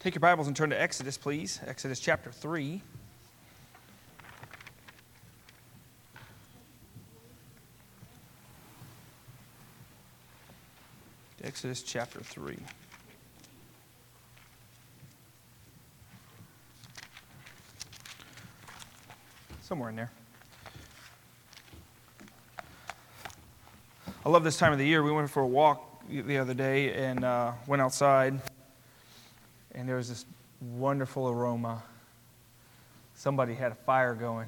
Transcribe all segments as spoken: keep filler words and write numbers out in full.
Take your Bibles and turn to Exodus, please. Exodus chapter three. Exodus chapter three. Somewhere in there. I love this time of the year. We went for a walk the other day and uh, went outside. And there was this wonderful aroma. Somebody had a fire going.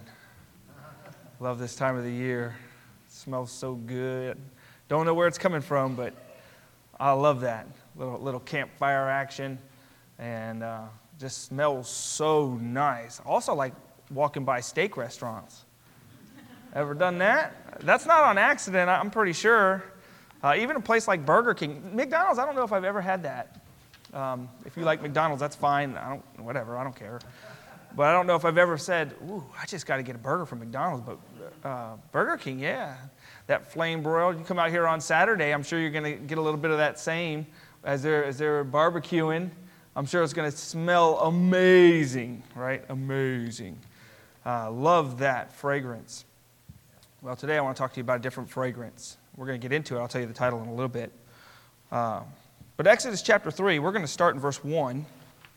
Love this time of the year. It smells so good. Don't know where it's coming from, but I love that. Little little campfire action. And uh, just smells so nice. Also like walking by steak restaurants. Ever done that? That's not on accident, I'm pretty sure. Uh, even a place like Burger King. McDonald's, I don't know if I've ever had that. Um, if you like McDonald's, that's fine. I don't, whatever, I don't care. But I don't know if I've ever said, ooh, I just got to get a burger from McDonald's. But uh, Burger King, yeah. That flame broiled. You come out here on Saturday, I'm sure you're going to get a little bit of that same as they're, as they're barbecuing. I'm sure it's going to smell amazing, right? Amazing. Uh, love that fragrance. Well, today I want to talk to you about a different fragrance. We're going to get into it. I'll tell you the title in a little bit. Uh, But Exodus chapter three, we're going to start in verse one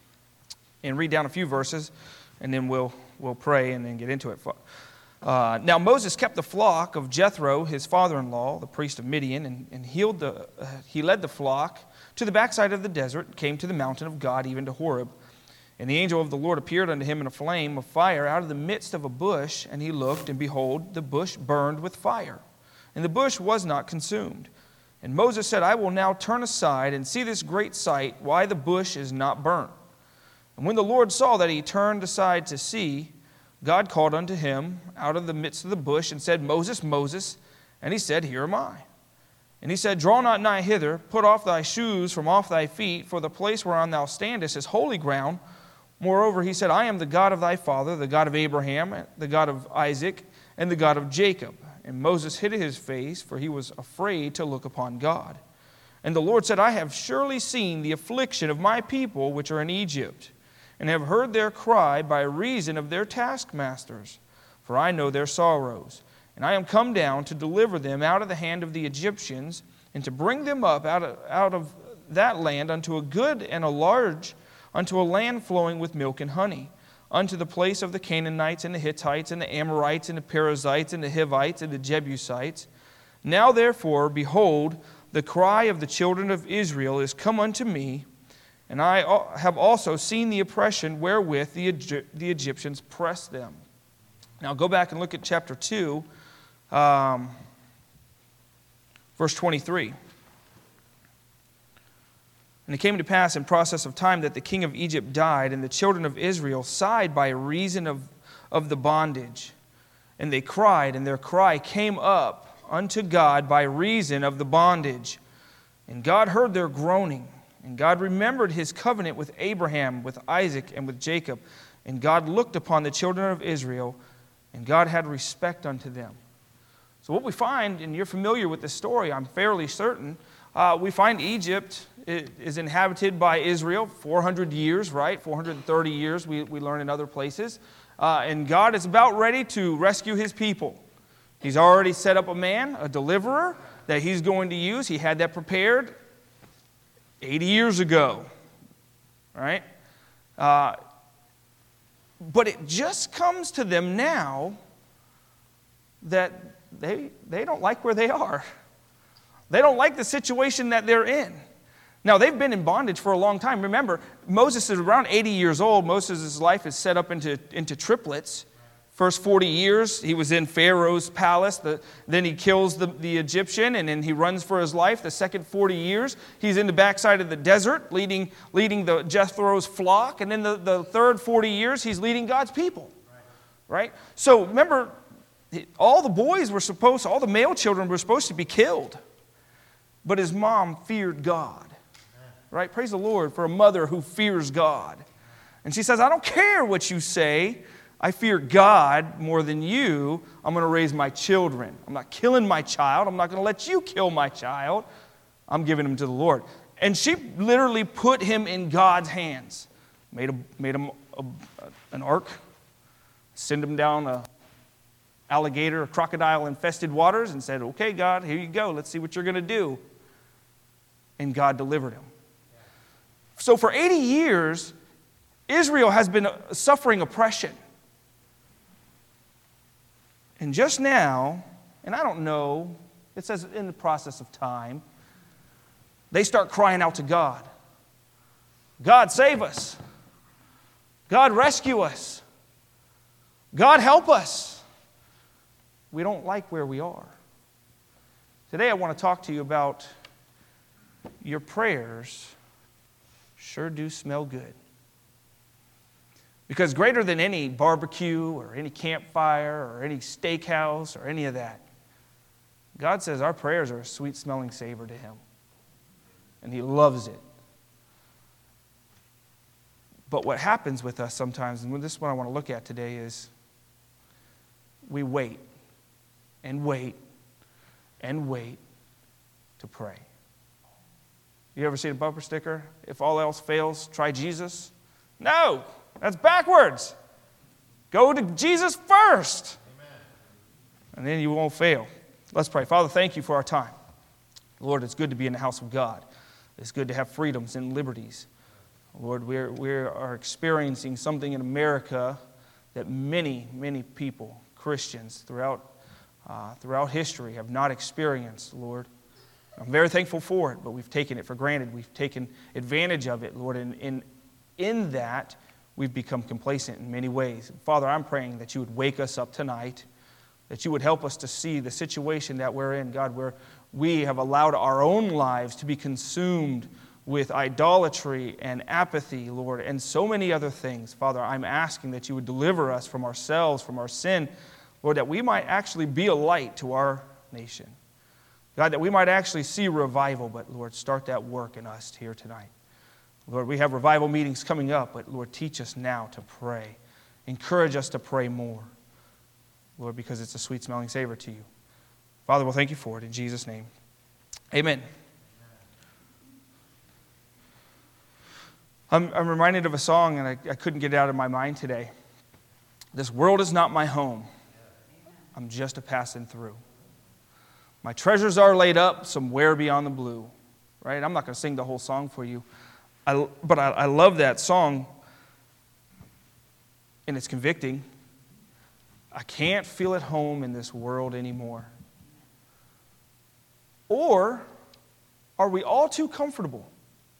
and read down a few verses, and then we'll we'll pray and then get into it. Uh, now Moses kept the flock of Jethro, his father-in-law, the priest of Midian, and, and healed the, uh, he led the flock to the backside of the desert, and came to the mountain of God, even to Horeb. And the angel of the Lord appeared unto him in a flame of fire out of the midst of a bush, and he looked, and behold, the bush burned with fire, and the bush was not consumed. And Moses said, I will now turn aside and see this great sight, why the bush is not burnt. And when the Lord saw that he turned aside to see, God called unto him out of the midst of the bush and said, Moses, Moses. And he said, Here am I. And he said, Draw not nigh hither, put off thy shoes from off thy feet, for the place whereon thou standest is holy ground. Moreover, he said, I am the God of thy father, the God of Abraham, the God of Isaac, and the God of Jacob. And Moses hid his face, for he was afraid to look upon God. And the Lord said, I have surely seen the affliction of my people which are in Egypt, and have heard their cry by reason of their taskmasters. For I know their sorrows. And I am come down to deliver them out of the hand of the Egyptians, and to bring them up out of, out of that land unto a good and a large, unto a land flowing with milk and honey, unto the place of the Canaanites and the Hittites and the Amorites and the Perizzites and the Hivites and the Jebusites. Now therefore, behold, the cry of the children of Israel is come unto me, and I have also seen the oppression wherewith the, the Egyptians pressed them. Now go back and look at chapter two, um, verse twenty-three. And it came to pass in process of time that the king of Egypt died, and the children of Israel sighed by reason of, of the bondage. And they cried, and their cry came up unto God by reason of the bondage. And God heard their groaning, and God remembered his covenant with Abraham, with Isaac, and with Jacob. And God looked upon the children of Israel, and God had respect unto them. So what we find, and you're familiar with this story, I'm fairly certain, uh, we find Egypt is inhabited by Israel, four hundred years, right? four hundred thirty years, we, we learn in other places. Uh, and God is about ready to rescue his people. He's already set up a man, a deliverer, that he's going to use. He had that prepared eighty years ago, right? Uh, but it just comes to them now that they, they don't like where they are. They don't like the situation that they're in. Now, they've been in bondage for a long time. Remember, Moses is around eighty years old. Moses' life is set up into, into triplets. First forty years, he was in Pharaoh's palace. The, then he kills the, the Egyptian, and then he runs for his life. The second forty years, he's in the backside of the desert, leading, leading the Jethro's flock. And then the, the third forty years, he's leading God's people. Right? So, remember, all the boys were supposed, all the male children were supposed to be killed. But his mom feared God. Right? Praise the Lord for a mother who fears God. And she says, I don't care what you say. I fear God more than you. I'm going to raise my children. I'm not killing my child. I'm not going to let you kill my child. I'm giving him to the Lord. And she literally put him in God's hands. made, a, made them a, a, an ark, send them down a alligator or crocodile-infested waters and said, okay, God, here you go. Let's see what you're going to do. And God delivered him. So for eighty years, Israel has been suffering oppression. And just now, and I don't know, it says in the process of time, they start crying out to God. God, save us. God, rescue us. God, help us. We don't like where we are. Today I want to talk to you about your prayers sure do smell good. Because greater than any barbecue or any campfire or any steakhouse or any of that, God says our prayers are a sweet-smelling savor to Him. And He loves it. But what happens with us sometimes, and this is what I want to look at today, is we wait and wait and wait to pray. You ever seen a bumper sticker? If all else fails, try Jesus. No, that's backwards. Go to Jesus first. Amen. And then you won't fail. Let's pray. Father, thank you for our time. Lord, it's good to be in the house of God. It's good to have freedoms and liberties. Lord, we're, we are experiencing something in America that many, many people, Christians, throughout, uh, throughout history have not experienced, Lord. I'm very thankful for it, but we've taken it for granted. We've taken advantage of it, Lord, and in, in that, we've become complacent in many ways. Father, I'm praying that you would wake us up tonight, that you would help us to see the situation that we're in, God, where we have allowed our own lives to be consumed with idolatry and apathy, Lord, and so many other things. Father, I'm asking that you would deliver us from ourselves, from our sin, Lord, that we might actually be a light to our nation. God, that we might actually see revival, but Lord, start that work in us here tonight. Lord, we have revival meetings coming up, but Lord, teach us now to pray. Encourage us to pray more, Lord, because it's a sweet-smelling savor to you. Father, we'll thank you for it in Jesus' name. Amen. I'm, I'm reminded of a song, and I, I couldn't get it out of my mind today. This world is not my home. I'm just a passing through. My treasures are laid up somewhere beyond the blue. Right? I'm not going to sing the whole song for you. I, but I, I love that song, and it's convicting. I can't feel at home in this world anymore. Or are we all too comfortable?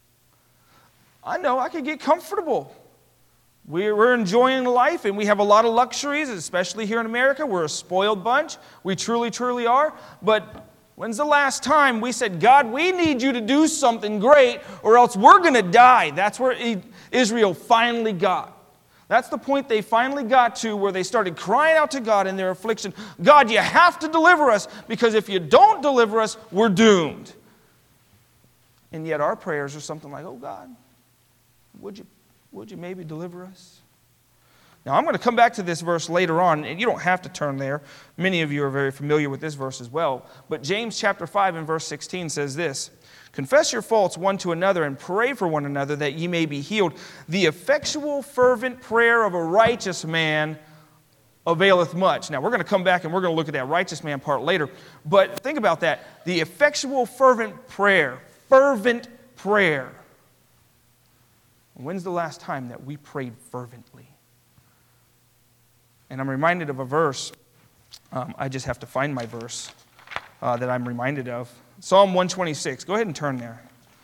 I know I could get comfortable. We're, we're enjoying life, and we have a lot of luxuries, especially here in America. We're a spoiled bunch. We truly, truly are. But when's the last time we said, God, we need you to do something great, or else we're going to die? That's where Israel finally got. That's the point they finally got to, where they started crying out to God in their affliction. God, you have to deliver us, because if you don't deliver us, we're doomed. And yet our prayers are something like, oh God, would you, would you maybe deliver us? Now I'm going to come back to this verse later on, and you don't have to turn there. Many of you are very familiar with this verse as well. But James chapter five and verse sixteen says this, confess your faults one to another and pray for one another that ye may be healed. The effectual fervent prayer of a righteous man availeth much. Now we're going to come back and we're going to look at that righteous man part later. But think about that. The effectual fervent prayer. Fervent prayer. When's the last time that we prayed fervently? And I'm reminded of a verse. Um, I just have to find my verse uh, that I'm reminded of. Psalm one twenty-six. Go ahead and turn there.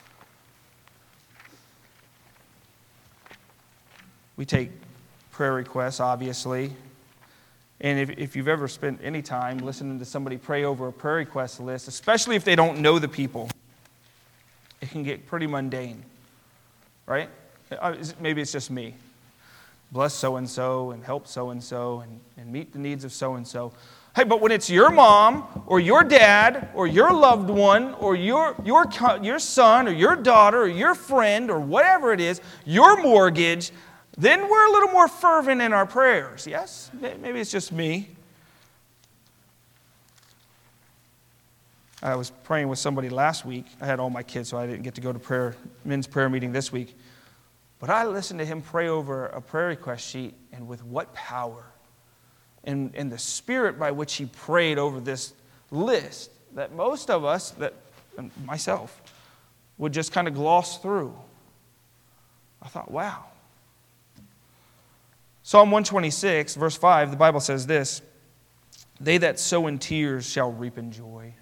We take prayer requests, obviously. And if, if you've ever spent any time listening to somebody pray over a prayer request list, especially if they don't know the people, it can get pretty mundane, right? Maybe it's just me. Bless so-and-so and help so-and-so and, and meet the needs of so-and-so. Hey, but when it's your mom or your dad or your loved one or your, your, your son or your daughter or your friend or whatever it is, your mortgage, then we're a little more fervent in our prayers. Yes? Maybe it's just me. I was praying with somebody last week. I had all my kids, so I didn't get to go to prayer, men's prayer meeting this week. But I listened to him pray over a prayer request sheet, and with what power. And, and the spirit by which he prayed over this list that most of us, that myself, would just kind of gloss through. I thought, wow. Psalm one twenty-six, verse five, the Bible says this, "They that sow in tears shall reap in joy."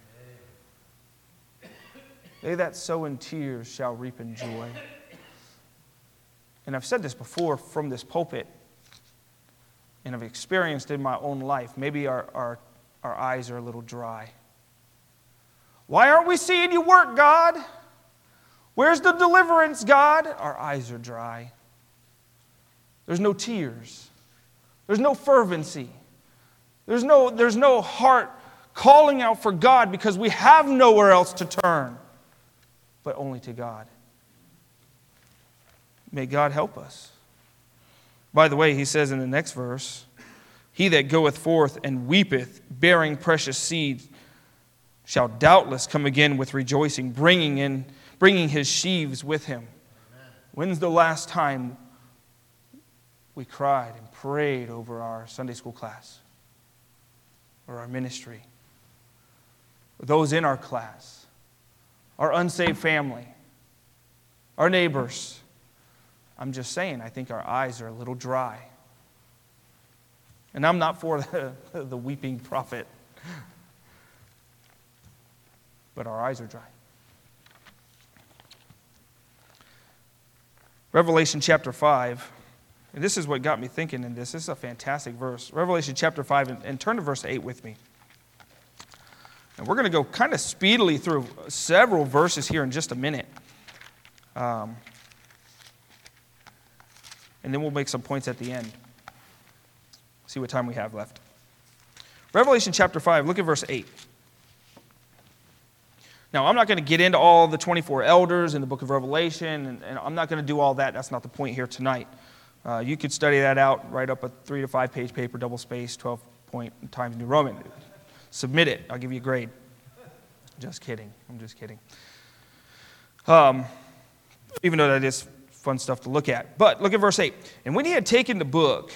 They that sow in tears shall reap in joy. And I've said this before from this pulpit, and I've experienced in my own life. Maybe our, our, our eyes are a little dry. Why aren't we seeing you work, God? Where's the deliverance, God? Our eyes are dry. There's no tears. There's no fervency. There's no, there's no heart calling out for God because we have nowhere else to turn but only to God. May God help us. By the way, he says in the next verse, "He that goeth forth and weepeth, bearing precious seed, shall doubtless come again with rejoicing, bringing in, bringing his sheaves with him." Amen. When's the last time we cried and prayed over our Sunday school class or our ministry, or those in our class, our unsaved family, our neighbors? I'm just saying, I think our eyes are a little dry. And I'm not for the, the weeping prophet, but our eyes are dry. Revelation chapter five, and this is what got me thinking in this. This is a fantastic verse. Revelation chapter five, and, and turn to verse eight with me. And we're going to go kind of speedily through several verses here in just a minute. Um, and then we'll make some points at the end. See what time we have left. Revelation chapter five, look at verse eight. Now, I'm not going to get into all the twenty-four elders in the book of Revelation, and, and I'm not going to do all that. That's not the point here tonight. Uh, you could study that out, write up a three to five page paper, double space, twelve point Times New Roman. Submit it. I'll give you a grade. Just kidding. I'm just kidding. Um, even though that is fun stuff to look at. But look at verse eight. "And when he had taken the book,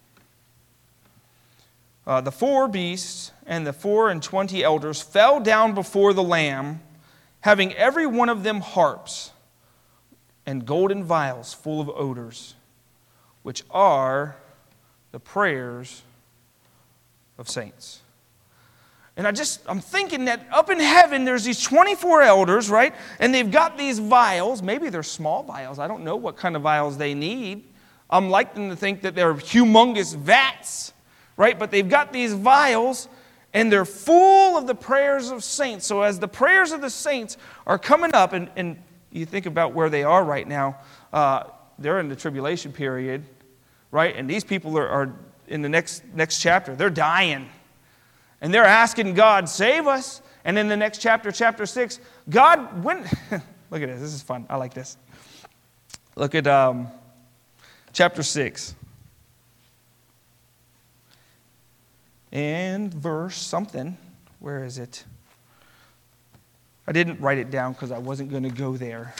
uh, the four beasts and the four and twenty elders fell down before the Lamb, having every one of them harps and golden vials full of odors, which are the prayers of saints." And I just, I'm thinking that up in heaven, there's these twenty-four elders, right? And they've got these vials. Maybe they're small vials. I don't know what kind of vials they need. I'm liking to think that they're humongous vats, right? But they've got these vials, and they're full of the prayers of saints. So as the prayers of the saints are coming up, and, and you think about where they are right now, uh, they're in the tribulation period, right? And these people are, are in the next next chapter. They're dying. And they're asking God, save us. And in the next chapter, chapter six, God, when... Look at this. This is fun. I like this. Look at um, chapter six. And verse something. Where is it? I didn't write it down because I wasn't going to go there.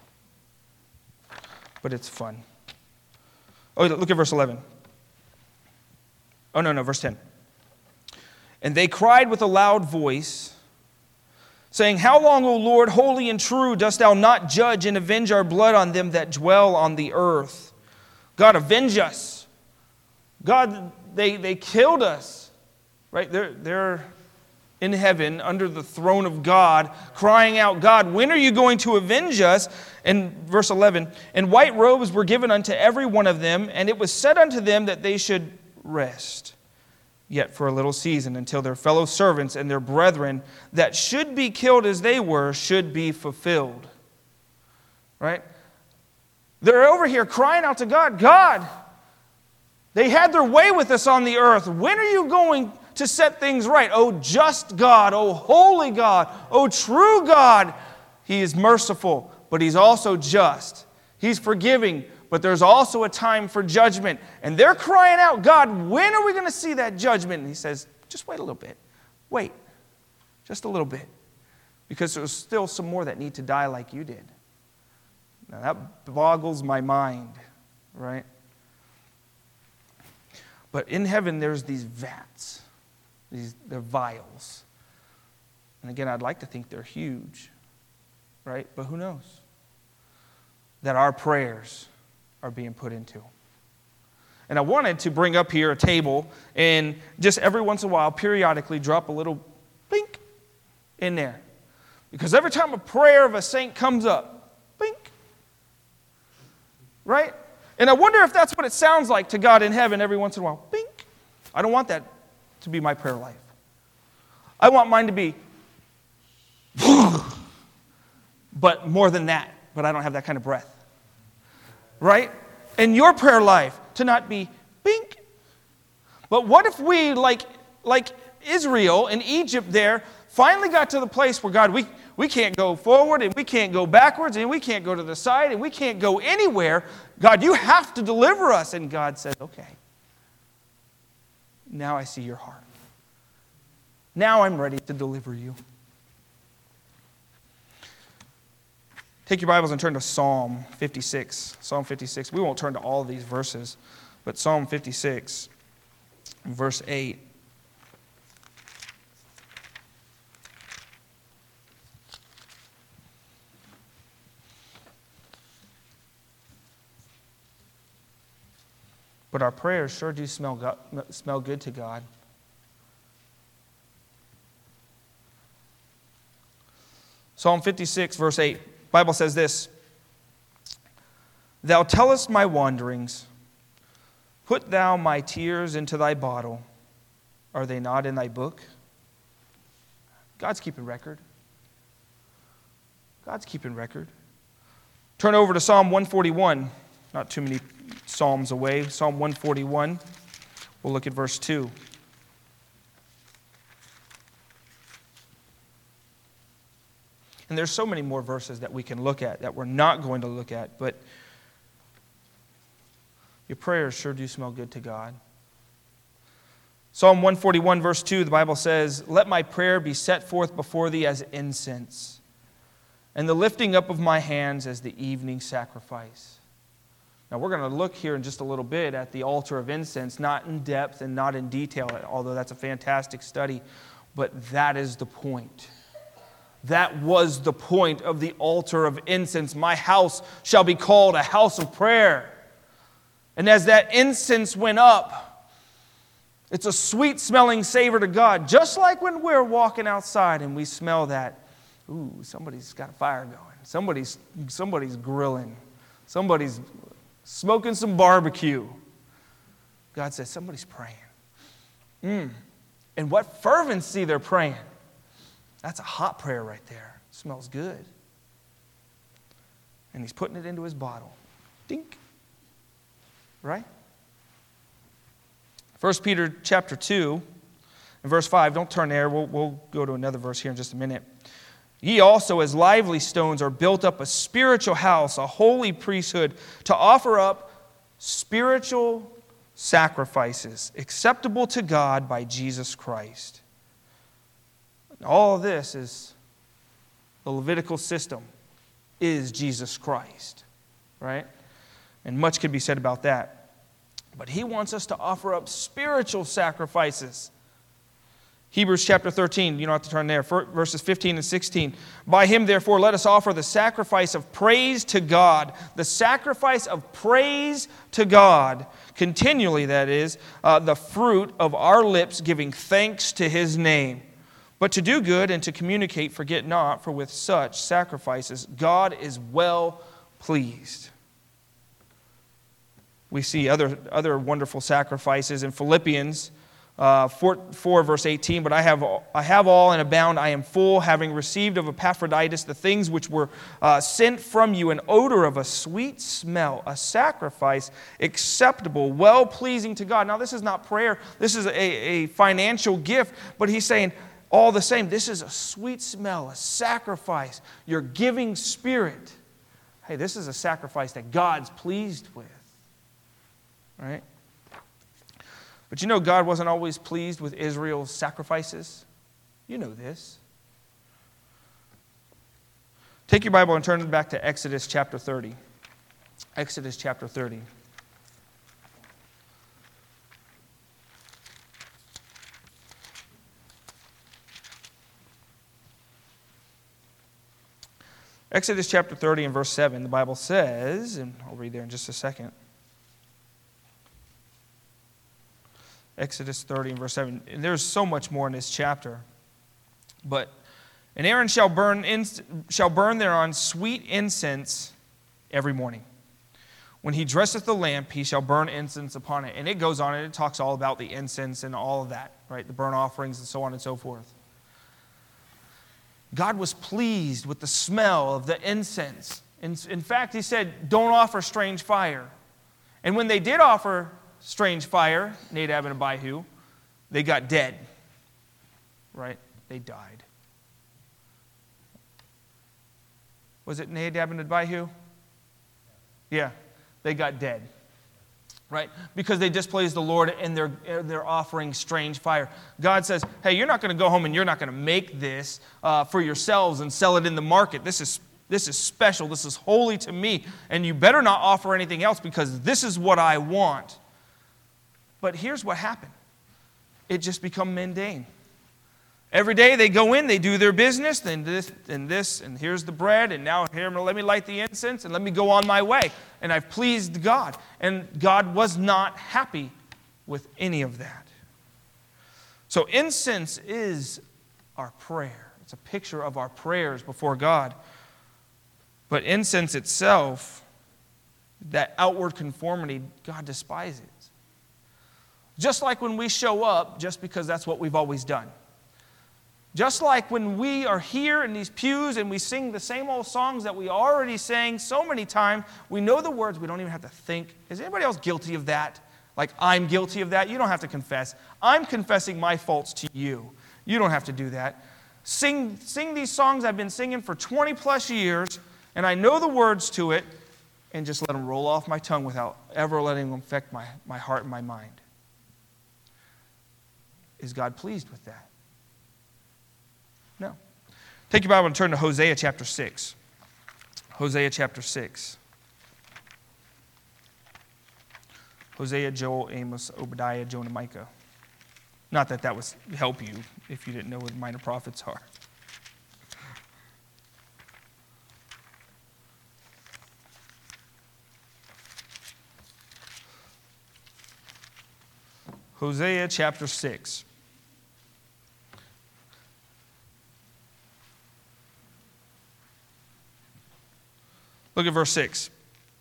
But it's fun. Oh, look at verse eleven. Oh, no, no, verse ten. "And they cried with a loud voice, saying, How long, O Lord, holy and true, dost thou not judge and avenge our blood on them that dwell on the earth?" God, avenge us. God, they, they killed us. Right? They're, they're in heaven under the throne of God, crying out, God, when are you going to avenge us? And verse eleven, "And white robes were given unto every one of them, and it was said unto them that they should rest yet for a little season, until their fellow servants and their brethren that should be killed as they were should be fulfilled." Right? They're over here crying out to God, God, they had their way with us on the earth. When are you going to set things right? Oh, just God, oh, holy God, oh, true God. He is merciful, but He's also just. He's forgiving, but there's also a time for judgment. And they're crying out, God, when are we going to see that judgment? And He says, just wait a little bit. Wait. Just a little bit. Because there's still some more that need to die like you did. Now that boggles my mind, right? But in heaven, there's these vats. These, they're vials. And again, I'd like to think they're huge, right? But who knows? That our prayers are being put into. And I wanted to bring up here a table and just every once in a while, periodically drop a little blink in there. Because every time a prayer of a saint comes up, blink, right? And I wonder if that's what it sounds like to God in heaven every once in a while. Blink. I don't want that to be my prayer life. I want mine to be, but more than that. But I don't have that kind of breath. Right? And your prayer life to not be bink. But what if we, like, like Israel in Egypt there, finally got to the place where, God, we, we can't go forward and we can't go backwards and we can't go to the side and we can't go anywhere. God, you have to deliver us. And God said, okay. Now I see your heart. Now I'm ready to deliver you. Take your Bibles and turn to Psalm fifty-six. Psalm fifty-six. We won't turn to all of these verses, but Psalm fifty-six, verse eight. But our prayers sure do smell, go- smell good to God. Psalm fifty-six, verse eight. Bible says this, Thou tellest my wanderings, put thou my tears into thy bottle. Are they not in thy book? God's keeping record. God's keeping record. Turn over to Psalm one forty-one. Not too many psalms away. Psalm one forty-one. We'll look at verse two. And there's so many more verses that we can look at that we're not going to look at, but your prayers sure do smell good to God. Psalm one forty-one, verse two, the Bible says, Let my prayer be set forth before thee as incense, and the lifting up of my hands as the evening sacrifice. Now we're going to look here in just a little bit at the altar of incense, not in depth and not in detail, although that's a fantastic study, but that is the point. That was the point of the altar of incense. My house shall be called a house of prayer. And as that incense went up, it's a sweet-smelling savor to God. Just like when we're walking outside and we smell that, ooh, somebody's got a fire going. Somebody's, somebody's grilling. Somebody's smoking some barbecue. God says, somebody's praying. Mm. And what fervency they're praying. That's a hot prayer right there. It smells good. And he's putting it into his bottle. Dink. Right? First Peter chapter two, and verse five. Don't turn there. We'll, we'll go to another verse here in just a minute. Ye also as lively stones are built up a spiritual house, a holy priesthood, to offer up spiritual sacrifices acceptable to God by Jesus Christ. All of this is the Levitical system is Jesus Christ, right? And much could be said about that. But he wants us to offer up spiritual sacrifices. Hebrews chapter thirteen, you don't have to turn there, verses fifteen and sixteen. By him, therefore, let us offer the sacrifice of praise to God. The sacrifice of praise to God. Continually, that is, uh, the fruit of our lips giving thanks to his name. But to do good and to communicate, forget not, for with such sacrifices God is well pleased. We see other, other wonderful sacrifices in Philippians uh, four, four, verse eighteen. But I have, I have all and abound, I am full, having received of Epaphroditus the things which were uh, sent from you, an odor of a sweet smell, a sacrifice acceptable, well-pleasing to God. Now this is not prayer, this is a, a financial gift, but he's saying, all the same, this is a sweet smell, a sacrifice. Your giving spirit. Hey, this is a sacrifice that God's pleased with. Right? But you know God wasn't always pleased with Israel's sacrifices. You know this. Take your Bible and turn it back to Exodus chapter thirty. Exodus chapter thirty. Exodus chapter thirty and verse seven, the Bible says, and I'll read there in just a second. Exodus thirty and verse seven. And there's so much more in this chapter. But, and Aaron shall burn, in, shall burn thereon sweet incense every morning. When he dresseth the lamp, he shall burn incense upon it. And it goes on and it talks all about the incense and all of that, right? The burnt offerings and so on and so forth. God was pleased with the smell of the incense. In, in fact, he said, don't offer strange fire. And when they did offer strange fire, Nadab and Abihu, they got dead. Right? They died. Was it Nadab and Abihu? Yeah, they got dead. Right? Because they displeased the Lord and they're, they're offering strange fire. God says, hey, you're not going to go home and you're not going to make this uh, for yourselves and sell it in the market. This is, this is special. This is holy to me. And you better not offer anything else because this is what I want. But here's what happened. It just become mundane. Every day they go in, they do their business, then this and this, and here's the bread, and now here, let me light the incense, and let me go on my way. And I've pleased God. And God was not happy with any of that. So incense is our prayer. It's a picture of our prayers before God. But incense itself, that outward conformity, God despises. Just like when we show up, just because that's what we've always done. Just like when we are here in these pews and we sing the same old songs that we already sang so many times, we know the words, we don't even have to think. Is anybody else guilty of that? Like, I'm guilty of that? You don't have to confess. I'm confessing my faults to you. You don't have to do that. Sing, sing these songs I've been singing for twenty plus years, and I know the words to it, and just let them roll off my tongue without ever letting them affect my, my heart and my mind. Is God pleased with that? No. Take your Bible and turn to Hosea chapter six. Hosea chapter six. Hosea, Joel, Amos, Obadiah, Jonah, Micah. Not that that would help you if you didn't know what minor prophets are. Hosea chapter six. Look at verse six.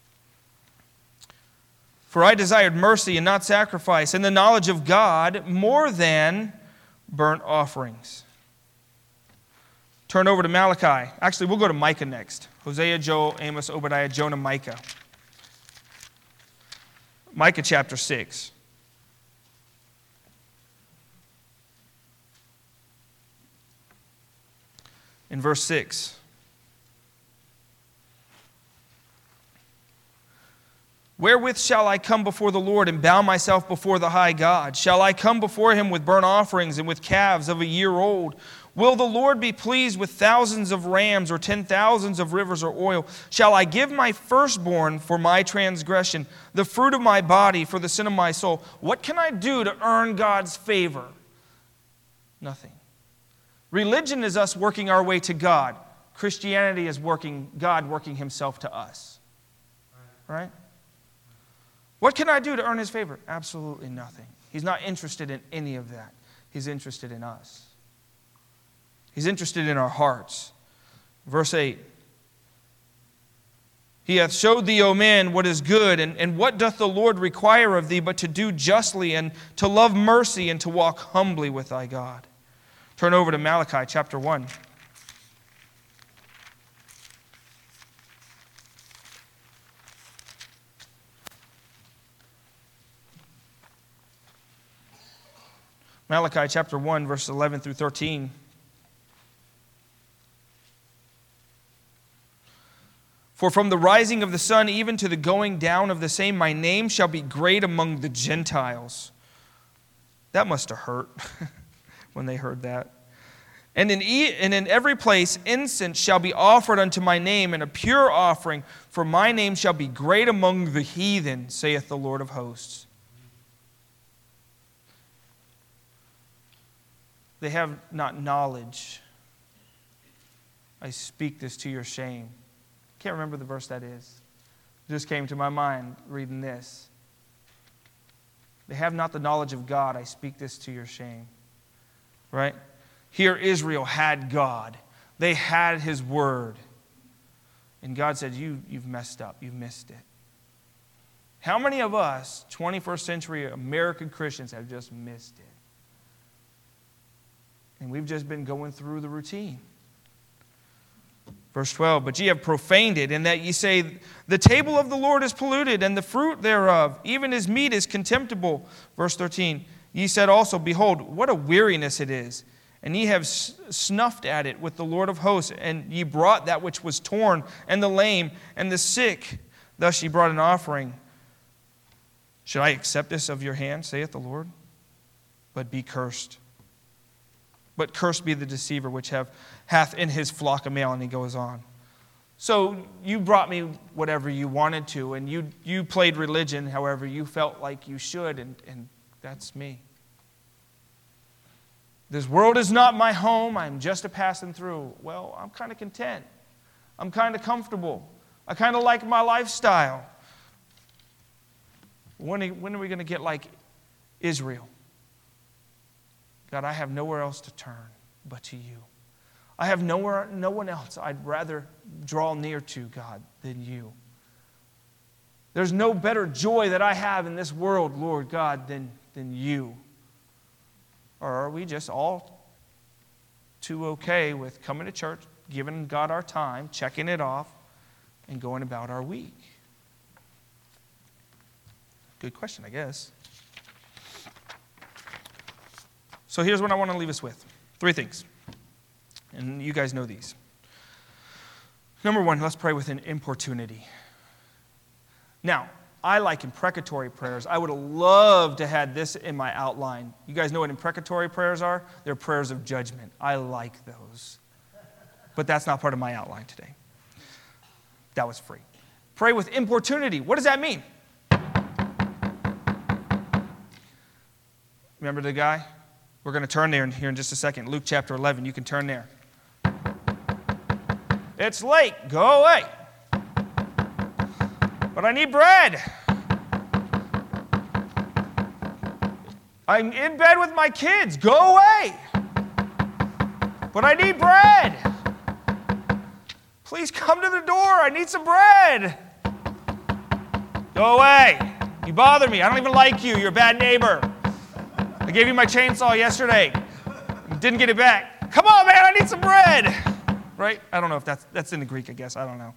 For I desired mercy and not sacrifice, and the knowledge of God more than burnt offerings. Turn over to Malachi. Actually, we'll go to Micah next. Hosea, Joel, Amos, Obadiah, Jonah, Micah. Micah chapter six. In verse six. Wherewith shall I come before the Lord and bow myself before the high God? Shall I come before him with burnt offerings and with calves of a year old? Will the Lord be pleased with thousands of rams or ten thousands of rivers or oil? Shall I give my firstborn for my transgression, the fruit of my body for the sin of my soul? What can I do to earn God's favor? Nothing. Religion is us working our way to God. Christianity is working God working himself to us. Right? What can I do to earn his favor? Absolutely nothing. He's not interested in any of that. He's interested in us. He's interested in our hearts. Verse eight. He hath showed thee, O man, what is good, and, and what doth the Lord require of thee but to do justly and to love mercy and to walk humbly with thy God. Turn over to Malachi chapter one. Malachi chapter one, verses eleven through thirteen. For from the rising of the sun even to the going down of the same, my name shall be great among the Gentiles. That must have hurt when they heard that. And in, e- and in every place incense shall be offered unto my name, and a pure offering, for my name shall be great among the heathen, saith the Lord of hosts. They have not knowledge. I speak this to your shame. Can't remember the verse that is. It just came to my mind reading this. They have not the knowledge of God. I speak this to your shame. Right? Here Israel had God. They had His Word. And God said, you, you've messed up. You've missed it. How many of us, twenty-first century American Christians, have just missed it? And we've just been going through the routine. Verse twelve, but ye have profaned it, in that ye say, the table of the Lord is polluted, and the fruit thereof, even His meat, is contemptible. Verse thirteen, ye said also, behold, what a weariness it is. And ye have snuffed at it with the Lord of hosts, and ye brought that which was torn, and the lame, and the sick. Thus ye brought an offering. Should I accept this of your hand, saith the Lord? But be cursed. But cursed be the deceiver which have hath in his flock a male. And he goes on. So you brought me whatever you wanted to, and you, you played religion however you felt like you should, and, and that's me. This world is not my home. I'm just a passing through. Well, I'm kind of content. I'm kind of comfortable. I kind of like my lifestyle. When are, when are we going to get like Israel? God, I have nowhere else to turn but to you. I have nowhere, no one else I'd rather draw near to, God, than you. There's no better joy that I have in this world, Lord God, than, than you. Or are we just all too okay with coming to church, giving God our time, checking it off, and going about our week? Good question, I guess. So here's what I want to leave us with. Three things. And you guys know these. Number one, let's pray with an importunity. Now, I like imprecatory prayers. I would have loved to have this in my outline. You guys know what imprecatory prayers are? They're prayers of judgment. I like those. But that's not part of my outline today. That was free. Pray with importunity. What does that mean? Remember the guy? We're going to turn there here in just a second. Luke chapter eleven. You can turn there. It's late. Go away. But I need bread. I'm in bed with my kids. Go away. But I need bread. Please come to the door. I need some bread. Go away. You bother me. I don't even like you. You're a bad neighbor. I gave you my chainsaw yesterday. Didn't get it back. Come on, man. I need some bread. Right? I don't know if that's that's in the Greek, I guess. I don't know.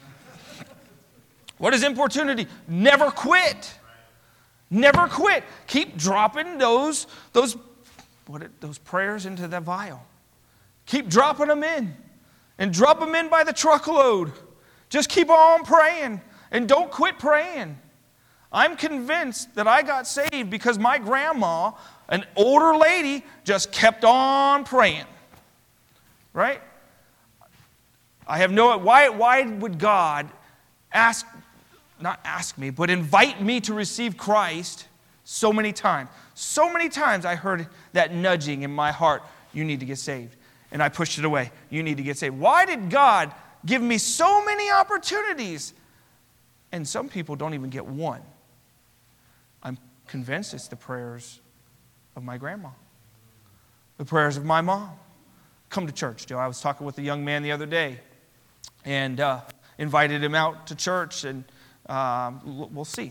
What is importunity? Never quit. Never quit. Keep dropping those, those, what it, those prayers into that vial. Keep dropping them in. And drop them in by the truckload. Just keep on praying. And don't quit praying. I'm convinced that I got saved because my grandma, an older lady, just kept on praying. Right? I have no, why, why would God ask, not ask me, but invite me to receive Christ so many times? So many times I heard that nudging in my heart, you need to get saved. And I pushed it away. You need to get saved. Why did God give me so many opportunities? And some people don't even get one. I'm convinced it's the prayers of my grandma. The prayers of my mom. Come to church, Joe. I was talking with a young man the other day and uh, invited him out to church, and um, we'll see.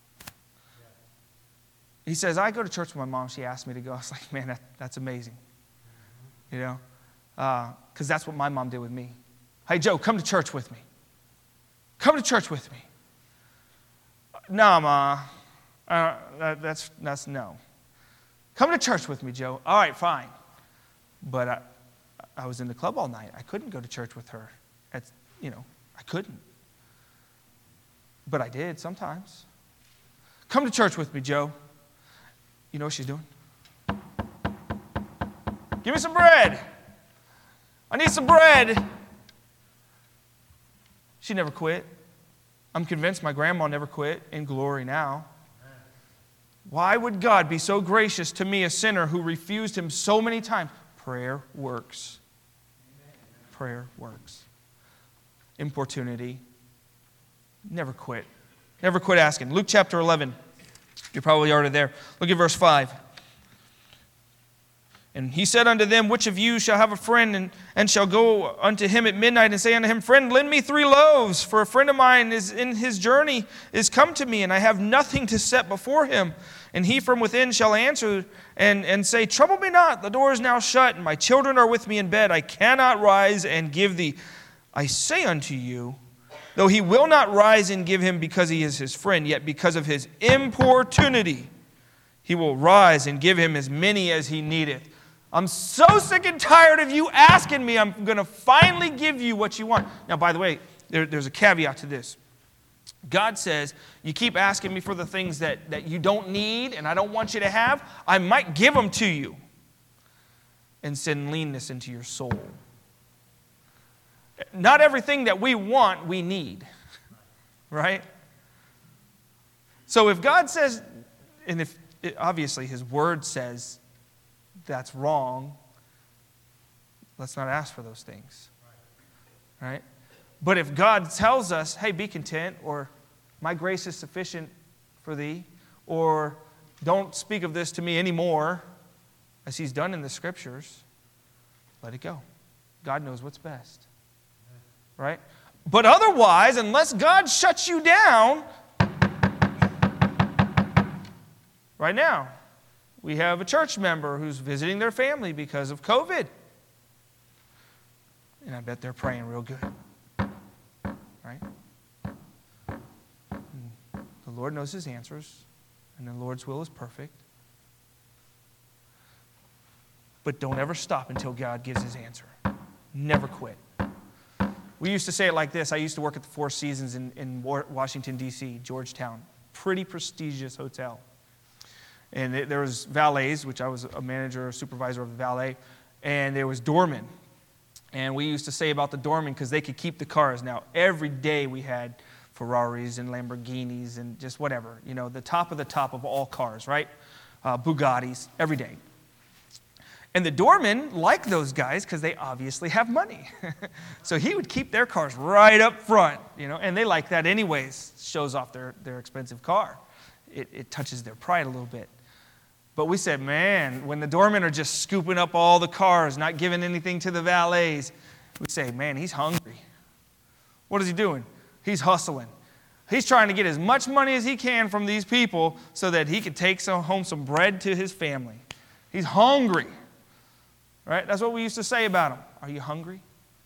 He says, I go to church with my mom. She asked me to go. I was like, man, that, that's amazing. You know? Because uh, that's what my mom did with me. Hey, Joe, come to church with me. Come to church with me. No, Ma. Uh, that, that's, that's no. Come to church with me, Joe. All right, fine. But I, I was in the club all night. I couldn't go to church with her. It's, you know, I couldn't. But I did sometimes. Come to church with me, Joe. You know what she's doing? Give me some bread. I need some bread. She never quit. I'm convinced my grandma never quit, in glory now. Why would God be so gracious to me, a sinner who refused Him so many times? Prayer works. Prayer works. Importunity. Never quit. Never quit asking. Luke chapter eleven. You're probably already there. Look at verse five. And he said unto them, which of you shall have a friend, and, and shall go unto him at midnight, and say unto him, Friend, lend me three loaves, for a friend of mine is in his journey, is come to me, and I have nothing to set before him. And he from within shall answer and, and say, Trouble me not, the door is now shut, and my children are with me in bed. I cannot rise and give thee. I say unto you, though he will not rise and give him because he is his friend, yet because of his importunity, he will rise and give him as many as he needeth. I'm so sick and tired of you asking me. I'm going to finally give you what you want. Now, by the way, there, there's a caveat to this. God says, you keep asking me for the things that, that you don't need and I don't want you to have, I might give them to you and send leanness into your soul. Not everything that we want, we need. Right? So if God says, and if obviously His Word says, that's wrong, let's not ask for those things. Right? But if God tells us, hey, be content, or my grace is sufficient for thee, or don't speak of this to me anymore, as He's done in the Scriptures, let it go. God knows what's best. Right? But otherwise, unless God shuts you down, right now, we have a church member who's visiting their family because of COVID. And I bet they're praying real good. Right? And the Lord knows His answers, and the Lord's will is perfect. But don't ever stop until God gives His answer. Never quit. We used to say it like this. I used to work at the Four Seasons in, in Washington, D C, Georgetown. Pretty prestigious hotel. And it, there was valets, which I was a manager or supervisor of the valet, and there was doormen. And we used to say about the doormen, because they could keep the cars. Now, every day we had Ferraris and Lamborghinis and just whatever. You know, the top of the top of all cars, right? Uh, Bugattis, every day. And the doormen like those guys because they obviously have money. So he would keep their cars right up front, you know, and they like that anyways. Shows off their, their expensive car. It, it touches their pride a little bit. But we said, man, when the doormen are just scooping up all the cars, not giving anything to the valets, we say, man, he's hungry. What is he doing? He's hustling. He's trying to get as much money as he can from these people so that he can take some, home some bread to his family. He's hungry. Right? That's what we used to say about him. Are you hungry?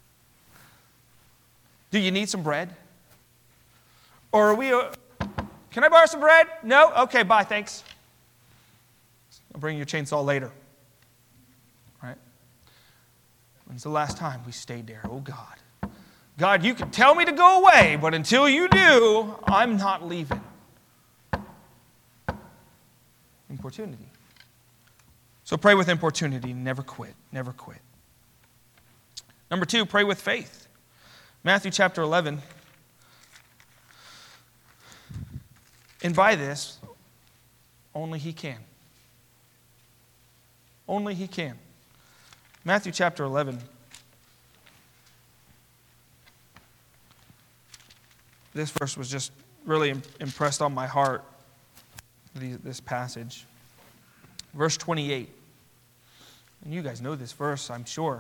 Do you need some bread? Or are we, uh, can I borrow some bread? No? Okay, bye, thanks. I'll bring your chainsaw later. Right? When's the last time we stayed there? Oh, God. God, you can tell me to go away, but until you do, I'm not leaving. Importunity. So pray with importunity. Never quit. Never quit. Number two, pray with faith. Matthew chapter eleven. And by this, only He can. Only He can. Matthew chapter eleven. This verse was just really impressed on my heart, this passage. Verse twenty-eight. And you guys know this verse, I'm sure.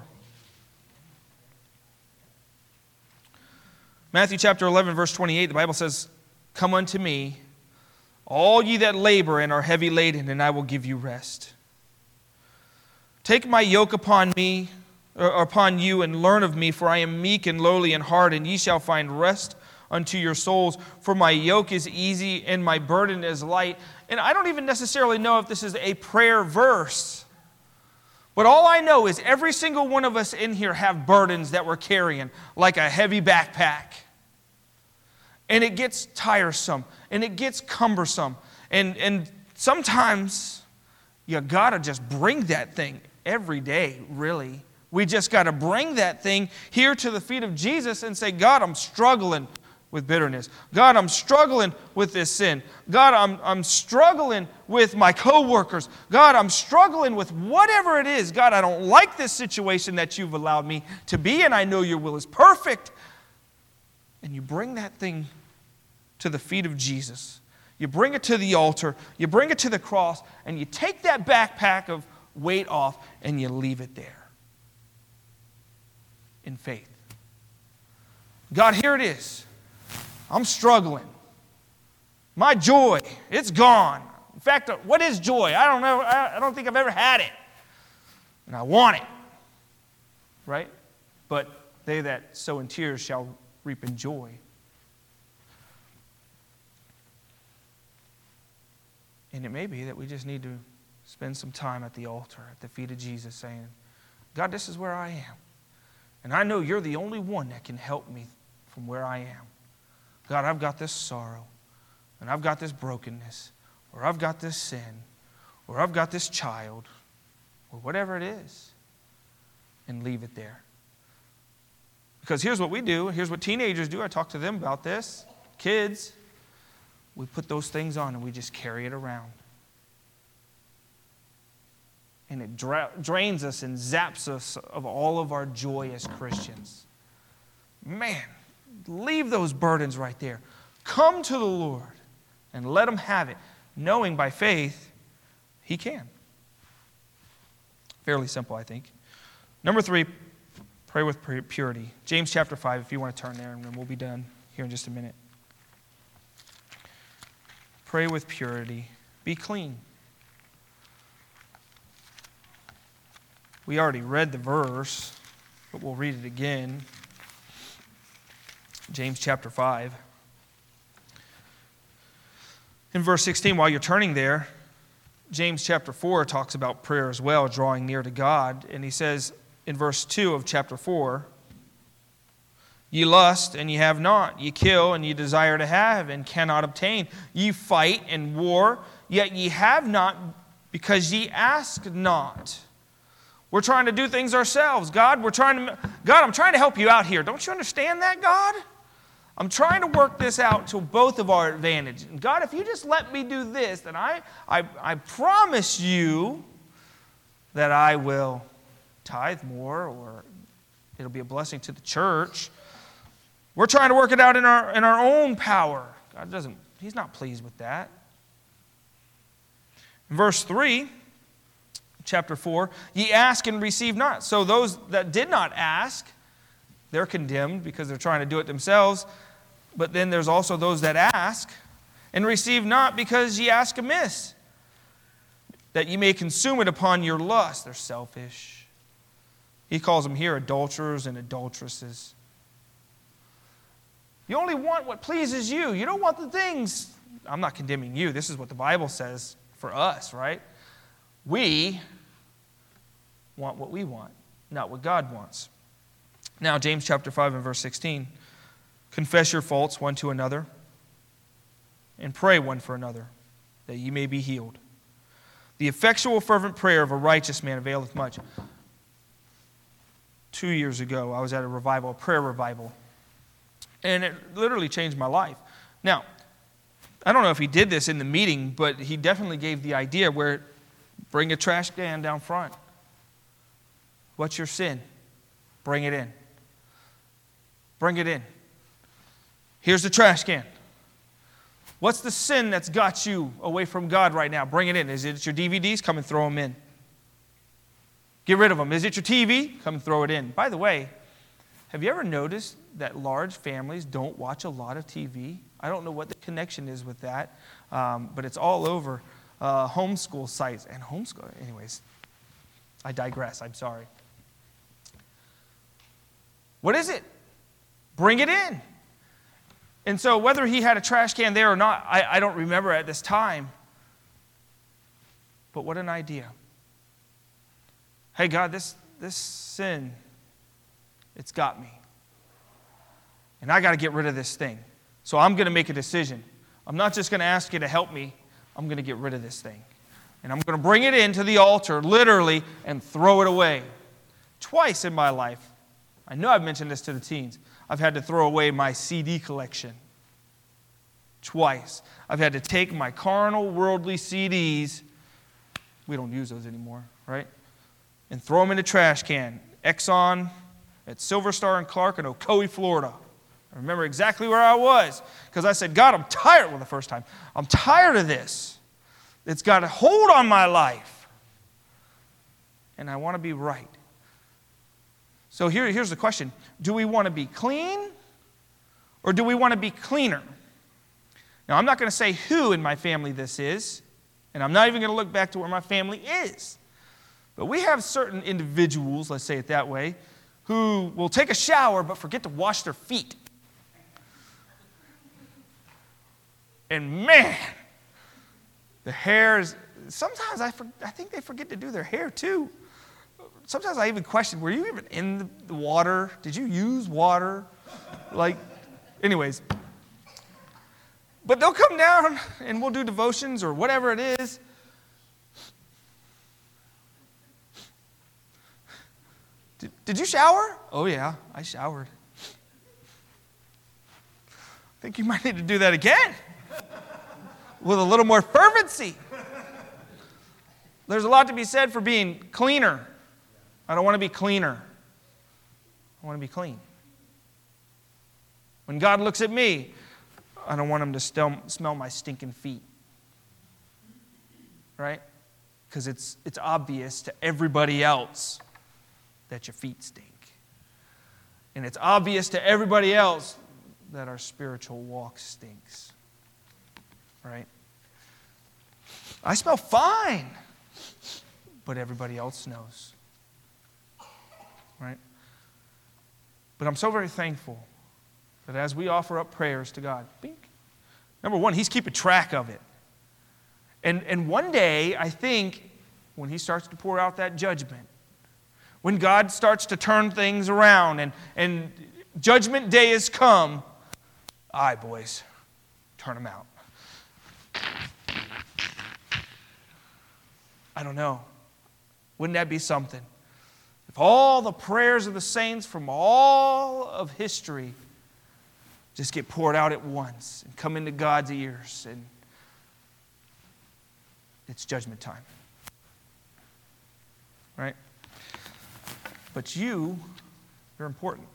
Matthew chapter eleven, verse twenty-eight, the Bible says, Come unto me, all ye that labor and are heavy laden, and I will give you rest. Take my yoke upon me, or upon you, and learn of me, for I am meek and lowly in heart, and ye shall find rest unto your souls. For my yoke is easy and my burden is light. And I don't even necessarily know if this is a prayer verse. But all I know is every single one of us in here have burdens that we're carrying, like a heavy backpack. And it gets tiresome, and it gets cumbersome. And, and sometimes you gotta just bring that thing every day, really, We just got to bring that thing here to the feet of Jesus and say, God, I'm struggling with bitterness. God, I'm struggling with this sin. God, I'm, I'm struggling with my coworkers. God, I'm struggling with whatever it is. God, I don't like this situation that you've allowed me to be in. I know your will is perfect. And you bring that thing to the feet of Jesus. You bring it to the altar. You bring it to the cross. And you take that backpack of weight off and you leave it there in faith. God, here it is. I'm struggling. My joy, it's gone. In fact, what is joy? I don't know. I don't think I've ever had it. And I want it. Right? But they that sow in tears shall reap in joy. And it may be that we just need to spend some time at the altar, at the feet of Jesus, saying, God, this is where I am. And I know you're the only one that can help me from where I am. God, I've got this sorrow, and I've got this brokenness, or I've got this sin, or I've got this child, or whatever it is, and leave it there. Because here's what we do. Here's what teenagers do. I talk to them about this. Kids, we put those things on and we just carry it around. And it dra- drains us and zaps us of all of our joy as Christians. Man, leave those burdens right there. Come to the Lord and let him have it, knowing by faith he can. Fairly simple, I think. Number three, pray with purity. James chapter five, if you want to turn there, and then we'll be done here in just a minute. Pray with purity. Be clean. We already read the verse, but we'll read it again. James chapter five. In verse sixteen, while you're turning there, James chapter four talks about prayer as well, drawing near to God. And he says in verse two of chapter four, ye lust and ye have not, ye kill and ye desire to have and cannot obtain. Ye fight and war, yet ye have not because ye ask not. We're trying to do things ourselves. God, we're trying to, God, I'm trying to help you out here. Don't you understand that, God? I'm trying to work this out to both of our advantage. And God, if you just let me do this, then I, I, I promise you that I will tithe more, or it'll be a blessing to the church. We're trying to work it out in our, in our own power. God doesn't, he's not pleased with that. In verse three, chapter four, ye ask and receive not. So those that did not ask, they're condemned because they're trying to do it themselves. But then there's also those that ask and receive not because ye ask amiss, that ye may consume it upon your lust. They're selfish. He calls them here adulterers and adulteresses. You only want what pleases you. You don't want the things. I'm not condemning you. This is what the Bible says for us, right? We want what we want, not what God wants. Now, James chapter five and verse sixteen. Confess your faults one to another and pray one for another, that ye may be healed. The effectual fervent prayer of a righteous man availeth much. Two years ago, I was at a revival, a prayer revival, and it literally changed my life. Now, I don't know if he did this in the meeting, but he definitely gave the idea where bring a trash can down front. What's your sin? Bring it in. Bring it in. Here's the trash can. What's the sin that's got you away from God right now? Bring it in. Is it your D V Ds? Come and throw them in. Get rid of them. Is it your T V? Come and throw it in. By the way, have you ever noticed that large families don't watch a lot of T V? I don't know what the connection is with that, um, but it's all over uh, homeschool sites. And homeschool, anyways, I digress. I'm sorry. What is it? Bring it in. And so whether he had a trash can there or not, I, I don't remember at this time. But what an idea. Hey, God, this, this sin, it's got me. And I got to get rid of this thing. So I'm going to make a decision. I'm not just going to ask you to help me. I'm going to get rid of this thing. And I'm going to bring it into the altar, literally, and throw it away. Twice in my life, I know I've mentioned this to the teens, I've had to throw away my C D collection. Twice. I've had to take my carnal, worldly C Ds, we don't use those anymore, right? And throw them in the trash can. Exxon at Silver Star and Clark in Ocoee, Florida. I remember exactly where I was because I said, God, I'm tired. Well, the first time, I'm tired of this. It's got a hold on my life. And I want to be right. So here, here's the question. Do we want to be clean or do we want to be cleaner? Now, I'm not going to say who in my family this is, and I'm not even going to look back to where my family is. But we have certain individuals, let's say it that way, who will take a shower but forget to wash their feet. And man, the hair is, sometimes I, for, I think they forget to do their hair too. Sometimes I even question, were you even in the, the water? Did you use water? Like, anyways. But they'll come down and we'll do devotions or whatever it is. Did, did you shower? Oh yeah, I showered. I think you might need to do that again with a little more fervency. There's a lot to be said for being cleaner. I don't want to be cleaner. I want to be clean. When God looks at me, I don't want him to still smell my stinking feet. Right? Because it's, it's obvious to everybody else that your feet stink. And it's obvious to everybody else that our spiritual walk stinks. Right? I smell fine, but everybody else knows. Right? But I'm so very thankful that as we offer up prayers to God, bink, number one, he's keeping track of it. And, and one day, I think, when he starts to pour out that judgment, when God starts to turn things around and, and judgment day has come, all right, boys, turn them out. I don't know. Wouldn't that be something? If all the prayers of the saints from all of history just get poured out at once and come into God's ears, and it's judgment time. Right? But you, you're important.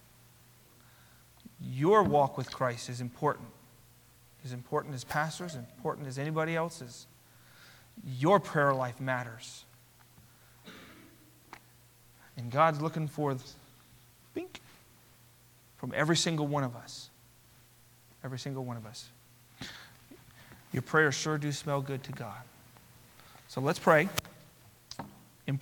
Your walk with Christ is important. As important as pastors, important as anybody else's. Your prayer life matters. And God's looking for, bink, from every single one of us. Every single one of us. Your prayers sure do smell good to God. So let's pray.